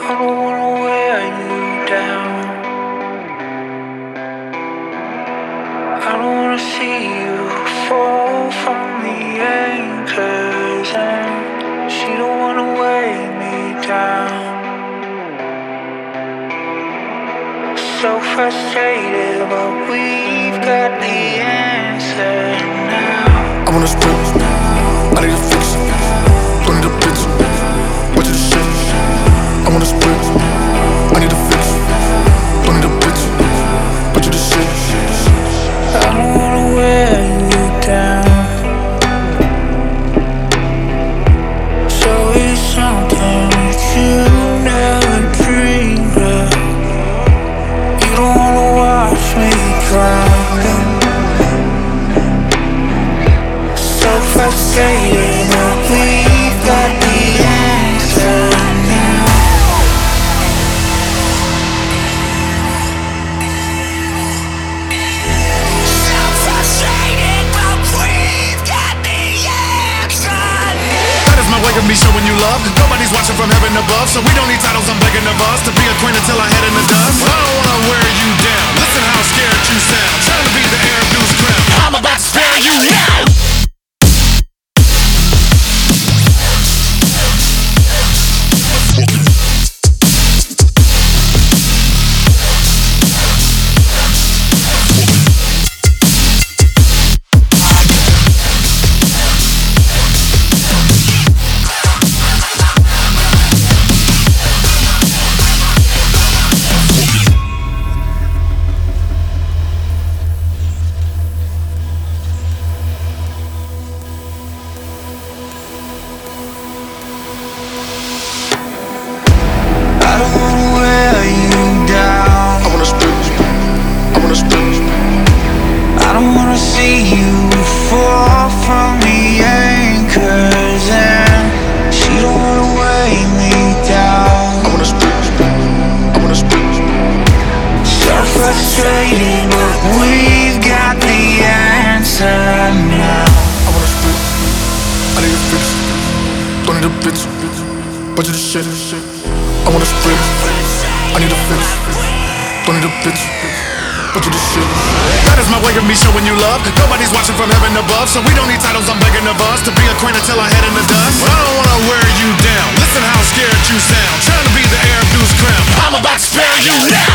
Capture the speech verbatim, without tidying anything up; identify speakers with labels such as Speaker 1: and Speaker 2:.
Speaker 1: I don't wanna wear you down. I don't wanna see you fall from the anchors, and she don't wanna weigh me down. So frustrated, but we've got the answer now.
Speaker 2: I wanna split, I need a fix. Don't need a bitch, watch the shit. I wanna split, I need a fix. Don't need a bitch, watch the shit.
Speaker 1: I don't wanna wear you down. So it's something that you never dreamed of. You don't wanna watch me drown. So frustrated, but we've got the answer now. So frustrated, but we've got the answer now.
Speaker 2: That is my way of me showing you love. Nobody's watching from heaven above, so we don't need titles, I'm begging of us to be acquainted till I head in the dust. I don't wanna wear you down, listen how scared you sound. Trying to be the air goose crown, I'm about to spare you now.
Speaker 1: I don't wanna wear you down.
Speaker 2: I wanna split, I wanna split.
Speaker 1: I don't wanna see you fall from the anchors, and she don't wanna weigh me down.
Speaker 2: I wanna split, I wanna split.
Speaker 1: So frustrated, but we've got the answer now.
Speaker 2: I wanna split, I need a fix. Don't need a bitch, watch the shit. I wanna split, I need a fix. Don't need a bitch, watch the shit. That is my way of me showing you love. Nobody's watching from heaven above, so we don't need titles, I'm begging of us to be acquainted till I head in the dust. I don't wanna wear you down, listen how scared you sound. Trying to be the air goose crown, I'm about to spare you now.